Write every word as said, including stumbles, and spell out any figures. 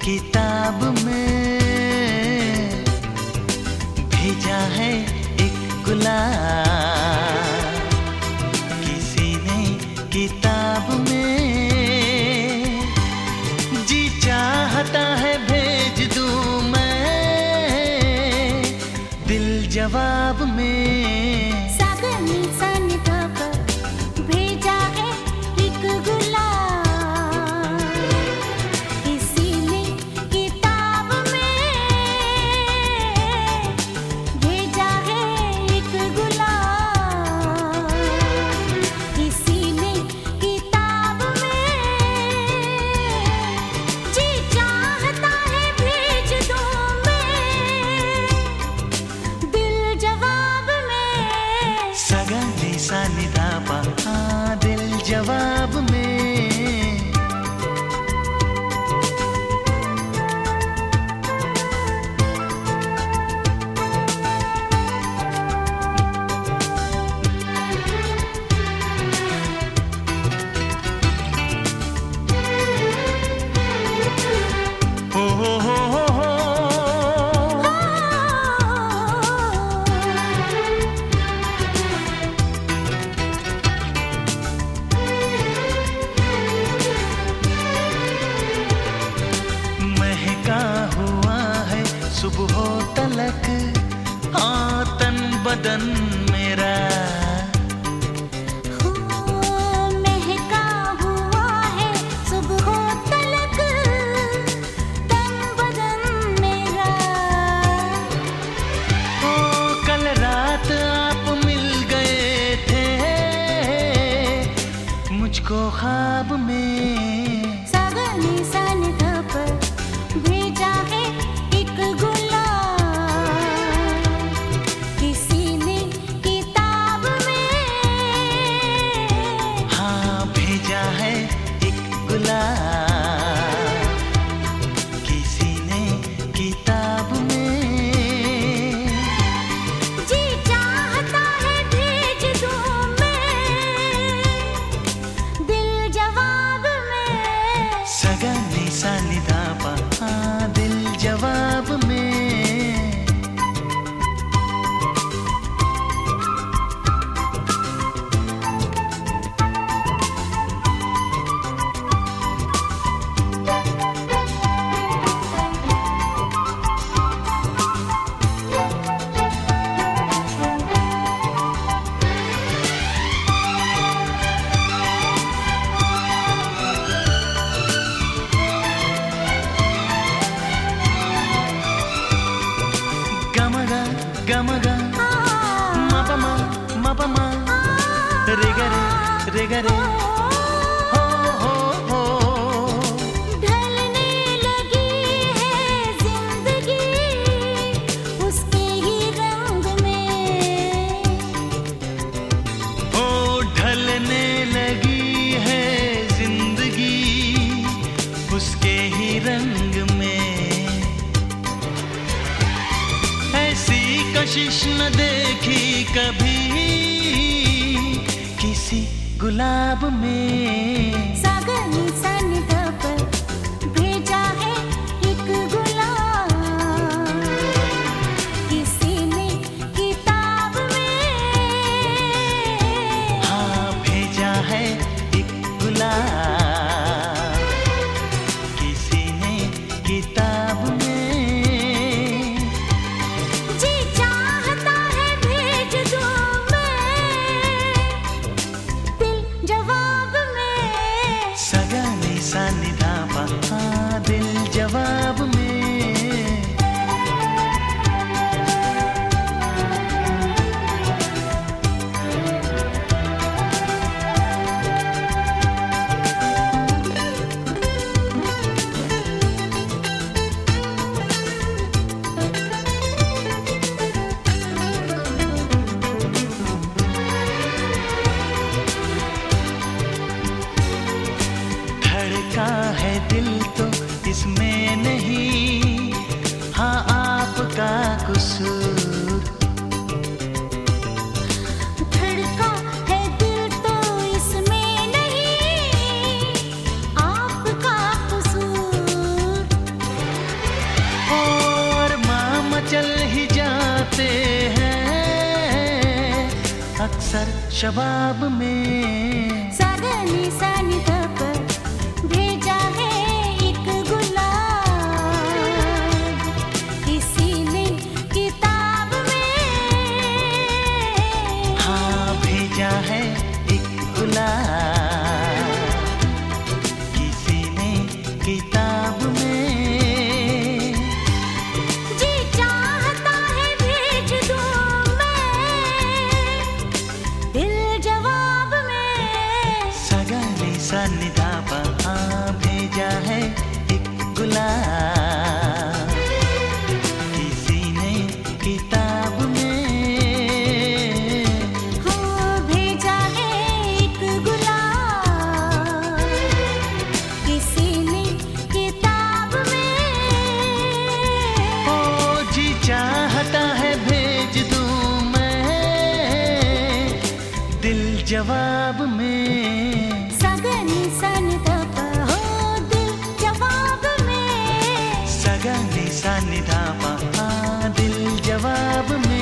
किताब में भेजा है एक गुलाब, किसी ने किताब में। जी चाहता है भेज दूं मैं दिल जवाब में। सागनी सनिधा पर भेजा है एक गुलाब, किसी ने किताब में भेजा है एक गुलाब, किसी ने किताब में। जी चाहता है भेज दूं मैं दिल जवाब में। सगनी सा निधा पा हाँ दिल जवाब में। हो हो हो हो हो। महका हुआ है सुबह तलक हाँ तन बदन मेरा। हो महका हुआ है सुबह तलक तन बदन मेरा। ओ कल रात आप मिल गए थे मुझको ख्वाब में। सागनी सनिधा पर भेजा है एक गुलाब, किसी ने किताब में। हाँ भेजा है एक गुलाब, किसी ने किताब में। जी चाहता है भेज दूं मैं दिल जवाब में। सगनी सा निधा पा हाँ दिल जवाब में। गमगा गमगा मपमा मपमा रेगरे रेगरे हो हो हो। ढलने लगी है जिंदगी उसके ही रंग में। ओ ढलने लगी है जिंदगी उसके ही रंग में। ऐसी कशिश न देखी कभी किसी गुलाब में। सागनी सनिधा पर भेजा है एक गुलाब, किसी ने किताब में। हाँ भेजा है एक गुलाब, किसी ने किताब में। जी चाहता है भेज दूं मैं दिल जवाब में। सगनी सा निधा पा हाँ दिल जवाब में। धड़का है दिल तो इसमें नहीं हाँ आपका कसूर। धड़का है दिल तो इसमें नहीं आपका कसूर। सर शबाब में सागनी सानी तप भेजा है एक गुलाब किसी ने किताब में। हाँ भेजा है एक गुलाब किसी ने किताब में। जी चाहता है भेज दूं मैं दिल जवाब में। सगा नि सा नि धा पा हाँ भेजा है एक गुलाब किसी ने किताब में। हो भेजा है एक गुलाब किसी ने किताब में। ओ जी चाहता है भेज दूं मैं दिल जवाब में। सगनी सन तप हो दिल जवाब में। सगा नि सा नि धा पा हाँ दिल जवाब में।